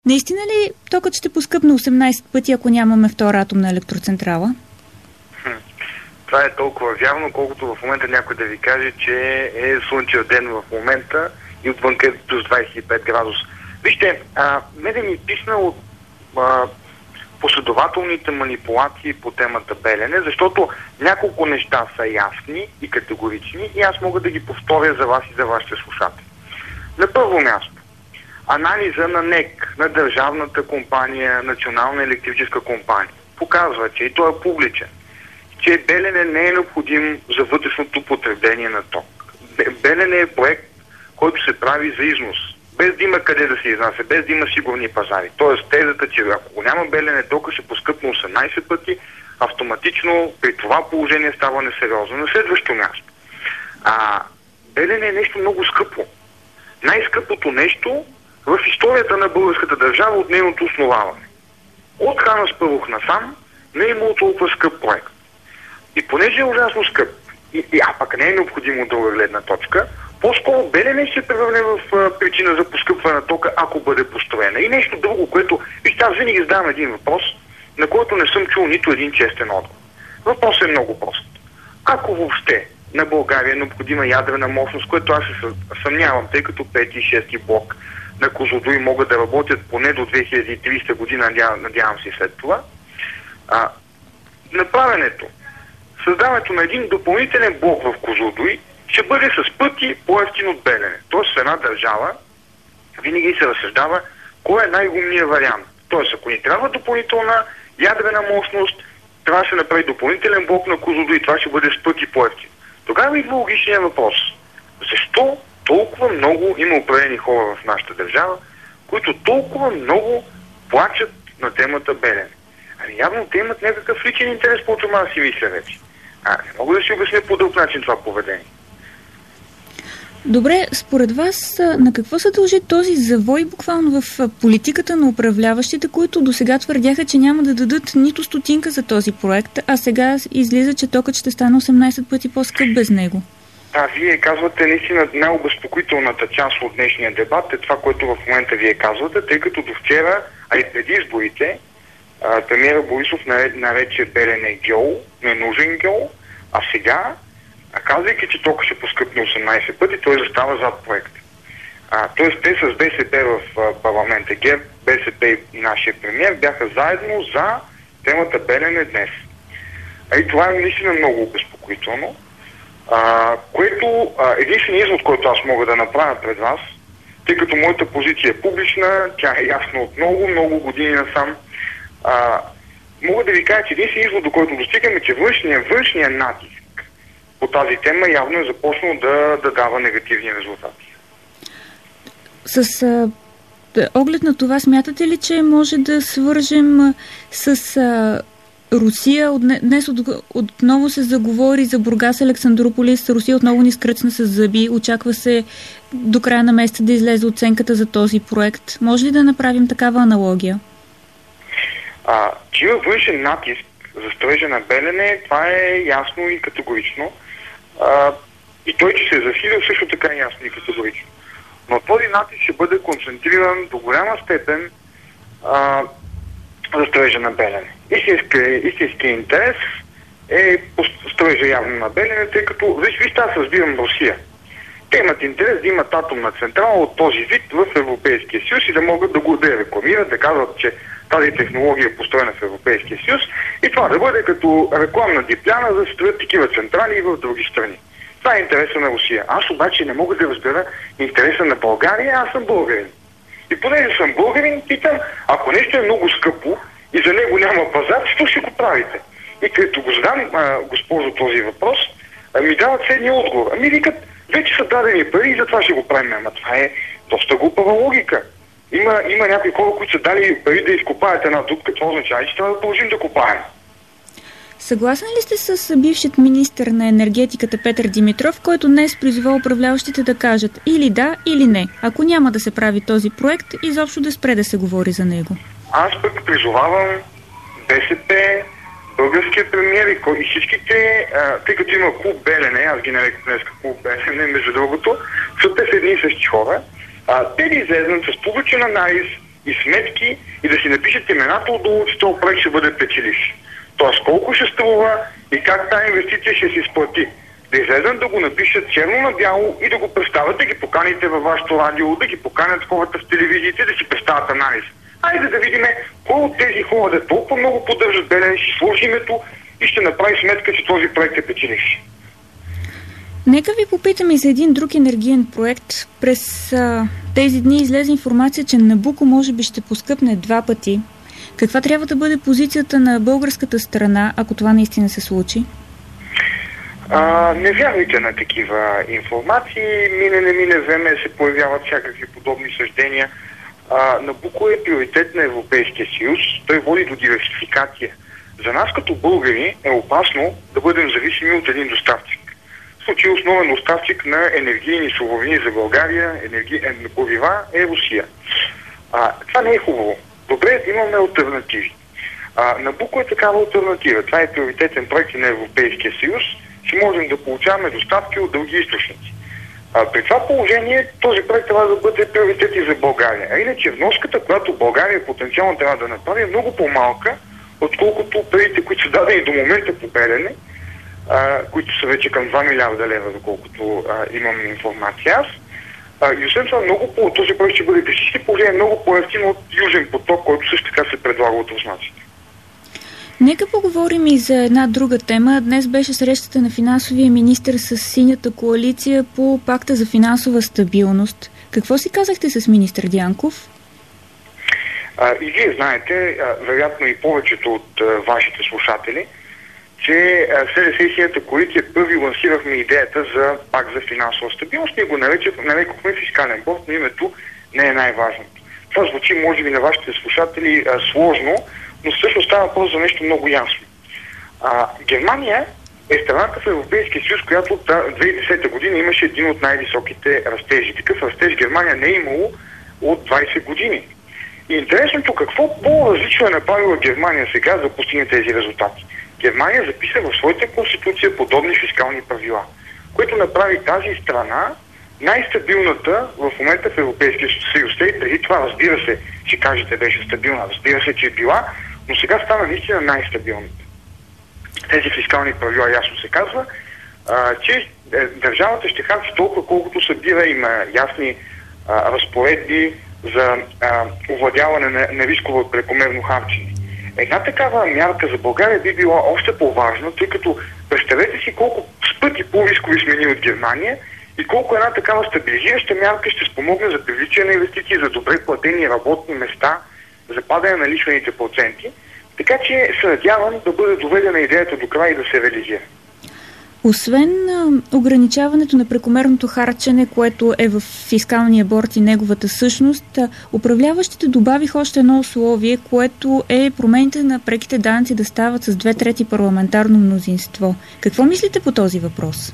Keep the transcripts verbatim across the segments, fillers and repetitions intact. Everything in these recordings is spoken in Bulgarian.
Наистина ли токът ще поскъпне осемнайсет пъти, ако нямаме втора атомна електроцентрала? Хм. Това е толкова вярно, колкото в момента някой да ви каже, че е слънчев ден в момента и отвън е плюс двайсет и пет градуса. Вижте, а, мене ми писна от а, последователните манипулации по темата Белене, защото няколко неща са ясни и категорични и аз мога да ги повторя за вас и за вашите слушатели. На първо място, анализа на НЕК, на държавната компания, Национална електрическа компания, показва, че и той е публичен, че Белене не е необходим за вътрешното потребление на ток. Белене е проект, който се прави за износ, без да има къде да се изнася, без да има сигурни пазари. Тоест тезата, че ако го няма Белене, тока ще поскъпне осемнайсет пъти, автоматично при това положение става несериозно. На следващо място. А, Белене е нещо много скъпо. Най-скъпото нещо в историята на българската държава от нейното основаване. От Хан Аспарух насам не е имало толкова скъп проект. И понеже е ужасно скъп, и, и, а пък не е необходимо друга гледна точка, по-скоро Белене ще се превърне в а, причина за поскъпване на тока, ако бъде построена. И нещо друго, което... Вижте, аз винаги задавам един въпрос, на който не съм чул нито един честен отговор. Въпросът е много прост. Ако въобще на България е необходима ядрена мощност, което аз се съмнявам, тъй като пети и шести блок на Козлодуй могат да работят поне до две хиляди и тридесета година, надявам, надявам се след това, а, направенето, създаването на един допълнителен блок в Козлодуй ще бъде с пъти по-евтин от Белене. Тоест в една държава винаги се разсъждава кой е най-умният вариант. Тоест ако ни трябва допълнителна ядрена мощност, трябва да се направи допълнителен блок на Козлодуй и това ще бъде с пъти по-евтин. Тогава идва логичният въпрос. Защо толкова много има определени хора в нашата държава, които толкова много плачат на темата Белене? Ами явно те имат някакъв личен интерес, по това да си мисля вече. А, не мога да си обясня по друг начин това поведение. Добре, според вас на какво се дължи този завой буквално в политиката на управляващите, които досега твърдяха, че няма да дадат нито стотинка за този проект, а сега излиза, че токът ще стане осемнайсет пъти по-скъп без него? Да, вие казвате наистина най-обезпокоителната част от днешния дебат е това, което в момента вие казвате, тъй като до вчера, а и преди изборите, премиера Борисов нарече Белене гьол, ненужен гьол, а сега, казвайки, че тока ще поскъпне осемнайсет пъти, той застава зад проект. А, тоест те с БСП в парламента, ГЕРБ, БСП и нашия премиер бяха заедно за темата Белене днес. А и това е наистина много обезпокоително, а, което а, единственият извод, който аз мога да направя пред вас, тъй като моята позиция е публична, тя е ясна от много, много години насам, а, мога да ви кажа, че единственият извод, до който достигаме, че външния, външния натиск по тази тема явно е започнал да, да дава негативни резултати. С а, оглед на това, смятате ли, че може да свържем а, с а, Русия? Днес от, отново се заговори за Бургас, Александрополис. Русия отново ни скръцна с зъби. Очаква се до края на месеца да излезе оценката за този проект. Може ли да направим такава аналогия? А, че има външен натиск за строежа на Белене, това е ясно и категорично. А, и той, че се е засилил, също така е ясно и категорично. Но този натиск ще бъде концентриран до голяма степен а, за строежа на Белене. Истински, истински интерес е по строежа явно на Белене, тъй като, виж, вижте, аз разбирам Русия. Те имат интерес да имат атомна централа от този вид в Европейския съюз и да могат да го да рекламират, да казват, че тази технология е построена в Европейския съюз и това да бъде като рекламна дипляна за да строят такива централи и в други страни. Това е интереса на Русия. Аз обаче не мога да разбера интереса на България, аз съм българин. И понеже съм българин, питам, ако нещо е много скъпо и за него няма пазар, що ще го правите? И като го задам, а, госпожо, този въпрос, а, ми дават следния отговор. Ами викат, вече са дадени пари и затова ще го правим. Ама това е доста глупава логика. Има, има някои хора, които са дали пари да изкопаят една дупка, това означава, че трябва да продължим да копаем. Съгласен ли сте с бившият министър на енергетиката Петър Димитров, който днес призова управляващите да кажат или да, или не? Ако няма да се прави този проект, изобщо да спре да се говори за него. Аз пък призовавам БСП, българският премиер и всичките, а, тъй като има клуб Белене, аз ги нарекам днес клуб Белене, между другото, защото те са едни и същи хора, а, те да излезнат с публичен анализ и сметки и да си напишат имената отдолу, че този проект ще бъде печеливш. Тоест колко ще струва и как тази инвестиция ще се изплати. Да излезат да го напишат черно на бяло и да го представят, да ги поканите във вашето радио, да ги поканят хората в телевизиите, да си представят анализ. Айде да видим кой от тези хора да толкова много поддържат Белене, ще сложи името и ще направи сметка, че този проект е печеливш. Нека ви попитам и за един друг енергиен проект. През а, тези дни излезе информация, че Набуко може би ще поскъпне два пъти. Каква трябва да бъде позицията на българската страна, ако това наистина се случи? А, не вярвайте на такива информации. Мине не мине време се появяват всякакви подобни съждения. А, Набуко е приоритет на Европейския съюз. Той води до диверсификация. За нас като българи е опасно да бъдем зависими от един доставчик. В случай основен доставчик на енергийни суровини за България, енергиен горива е Русия. А, това не е хубаво. Добре, имаме алтернативи. А, Набуко е такава алтернатива. Това е приоритетен проект на Европейския съюз. Ще можем да получаваме доставки от други източници. А, при това положение този проект трябва да бъде приоритет и за България. А иначе вноската, която България потенциално трябва да направи, е много по-малка, отколкото парите, които са дадени до момента по Белене, а, които са вече към два милиарда лева, доколкото а, имам информация аз. А, и освен това, много по този проект ще бъде технически положение много по-евтин от Южен поток, който също така се предлага от руснаците. Нека поговорим и за една друга тема. Днес беше срещата на финансовия министър с Синята коалиция по пакта за финансова стабилност. Какво си казахте с министър Дянков? А, и вие знаете, а, вероятно и повечето от а, вашите слушатели, че СДС и Синята коалиция първи лансирахме идеята за пакт за финансова стабилност. Ние го нарекохме фискален борд, но името не е най-важното. Това звучи, може би, на вашите слушатели а, сложно, но всъщност става въпрос за нещо много ясно. А, Германия е страната в Европейския съюз, която от две хиляди и десета година имаше един от най-високите растежи. Такъв растеж Германия не е имало от двайсет години. И интересното, какво по-различно е направила Германия сега за да постигне тези резултати. Германия записа в своята конституция подобни фискални правила, което направи тази страна най-стабилната в момента в Европейския съюз. И преди това, разбира се, че кажете беше стабилна, разбира се, че е била, но сега стана наистина най-стабилната. Тези фискални правила ясно се казва, а, че е, държавата ще харчи толкова, колкото събира, има ясни а, разпоредби за а, овладяване на, на рискове от прекомерно харчене. Една такава мярка за България би била още по-важна, тъй като представете си колко с пъти по-рискови сме ние от Германия и колко една такава стабилизираща мярка ще спомогне за привличане на инвестиции, за добре платени работни места, за падане на лихвените проценти. Така че се надявам да бъде доведена идеята до края и да се реализира. Освен а, ограничаването на прекомерното харчене, което е в фискалния борд и неговата същност, а, управляващите добавих още едно условие, което е промените на преките данъци да стават с две трети парламентарно мнозинство. Какво мислите по този въпрос?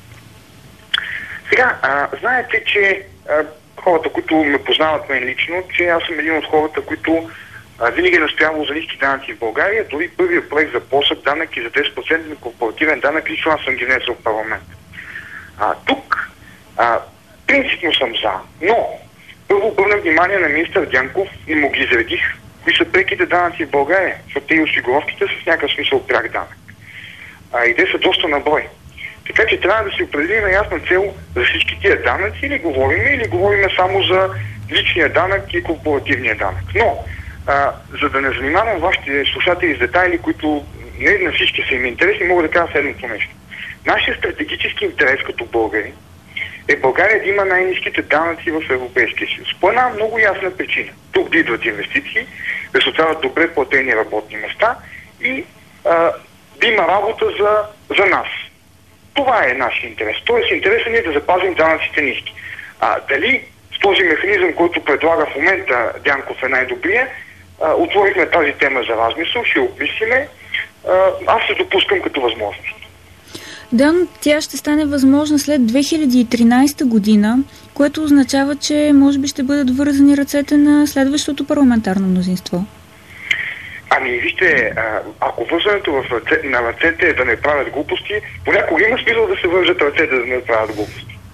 Сега, а, знаете, че а, хората, които ме познават мен лично, че аз съм един от хората, които а, винаги е настоявал за ниски данъци в България. Дори първият проект за плосък данък и за десет процента на корпоративен данък, лично аз съм ги внесъл в парламент. А, тук а, принципно съм за, но първо обърнах внимание на министър Дянков и му ги изредих, кои са преките данъци в България, защото те и осигуровките са в някакъв смисъл пряк данък. А, и те са доста на брой. Така че трябва да си определим на ясна цел за всички тия данъци или говорим, или говорим само за личния данък и корпоративния данък. Но, а, за да не занимавам вашите слушатели с детайли, които не на всички са им интересни, мога да кажа следното нещо. Нашия стратегически интерес като българи е България да има най-ниските данъци в Европейския съюз. По една много ясна причина. Тук да идват инвестиции, да се отварят добре платени работни места и а, да има работа за, за нас. Това е нашия интерес. Тоест интересът ни е да запазим данъците ниски. А, дали с този механизъм, който предлага в момента Дянков е най-добрия, а, отворихме тази тема за размисъл, ще обмислиме. Аз се допускам като възможност. Да, но тя ще стане възможна след две хиляди и тринадесета година, което означава, че може би ще бъдат вързани ръцете на следващото парламентарно мнозинство. Ами вижте, ако вързването в ръце, на ръцете е да не правят глупости, понякога има смисъл да се вържат ръцете да не правят глупости.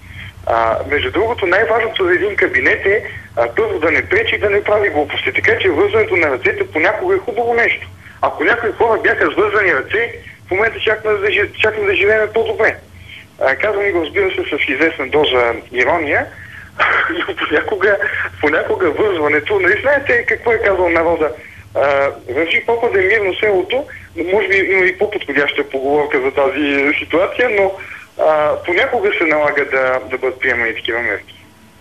А, между другото, най-важното за един кабинет е а, първо да не пречи, да не прави глупости. Така че вързването на ръцете понякога е хубаво нещо. Ако някои хора бяха с вързани ръце, в момента чакаме да, чакаме да живеем по-добре. А, казвам и го, разбира се, с известна доза ирония, но понякога, понякога вързването, нали знаете какво е казал народа, върши попаде мирно селото, но може би има и по-подходяща поговорка за тази ситуация, но а, понякога се налага да, да бъдат приемани такива мерки.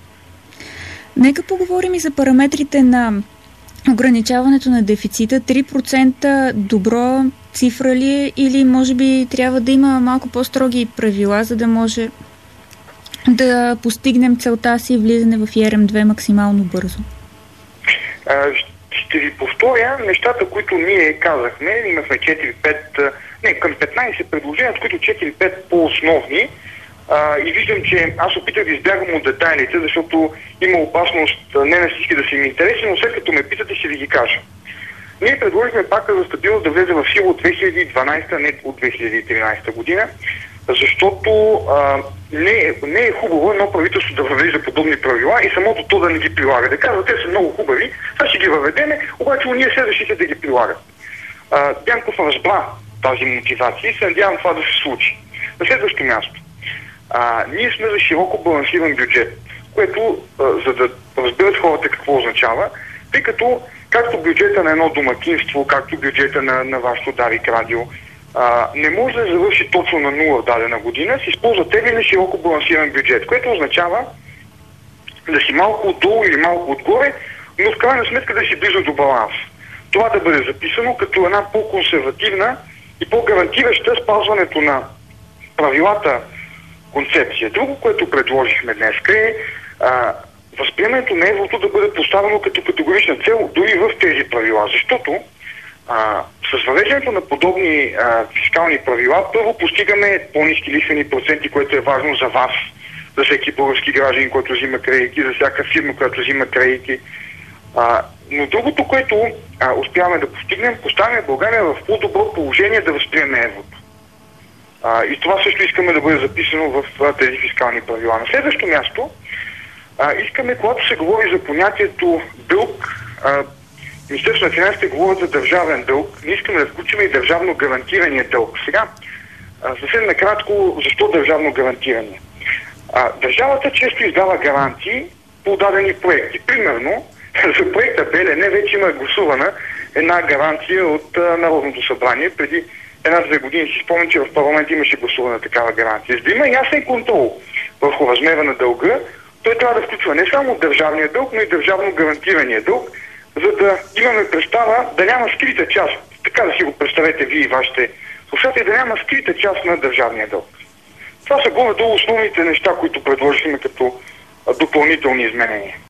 Нека поговорим и за параметрите на ограничаването на дефицита. три процента добро цифра ли е или може би трябва да има малко по-строги правила, за да може да постигнем целта си влизане в И Р М две максимално бързо? А, ще ви повторя нещата, които ние казахме. Имахме четири-пет, не, към петнайсет предложения, от които четири-пет по-основни. А, и виждам, че аз опитах да избягам от детайлите, защото има опасност не на всички да си ми интереси, но след като ме питате, ще ви ги кажа. Ние предложихме пакта за стабилност да влезе в сила от две хиляди и дванайсета, не от две хиляди и тринайсета година, защото а, не, е, не е хубаво едно правителство да въвежда подобни правила и самото то да не ги прилага. Да казва, те са много хубави, това ще ги въведеме, обаче ние следващите да ги прилагат. А, Дянков разбра тази мотивация и се надявам това да се случи. На следващо място. А, ние сме за широко балансиран бюджет, което, а, за да разберат хората какво означава, тъй като както бюджета на едно домакинство, както бюджета на, на вашето Дарик радио, а, не може да завърши точно на нула в дадена година, се използва теглен широко балансиран бюджет, което означава да си малко отдолу или малко отгоре, но в крайна сметка да си близо до баланс. Това да бъде записано като една по-консервативна и по-гарантираща спазването на правилата концепция. Друго, което предложихме днес, е а, възприемането на еврото да бъде поставено като категорична цел дори в тези правила, защото а, с въвеждането на подобни а, фискални правила първо постигаме по-ниски лихвени проценти, което е важно за вас, за всеки български гражданин, който взима кредити, за всяка фирма, която взима кредити. А, но другото, което а, успяваме да постигнем, поставяме България в по-добро положение да възприеме еврото. А, и това също искаме да бъде записано в а, тези фискални правила. На следващо място, а, искаме, когато се говори за понятието дълг, а, Министерството на финансите говорят за държавен дълг, не искаме да включим и държавно гарантирания дълг. Сега, а, съвсем накратко, защо държавно гарантиране? А, държавата често издава гарантии по дадени проекти. Примерно, за проекта Белене вече има гласувана една гаранция от а, Народното събрание. Преди една-две години си спомням, че в парламента имаше гласувана такава гаранция. За да има ясен контрол върху размера на дълга, той трябва да включва не само държавния дълг, но и държавно гарантирания дълг, за да имаме представа да няма скрита част, така да си го представете вие и вашите слушатели, да няма скрита част на държавния дълг. Това са горе-долу основните неща, които предложихме като допълнителни изменения.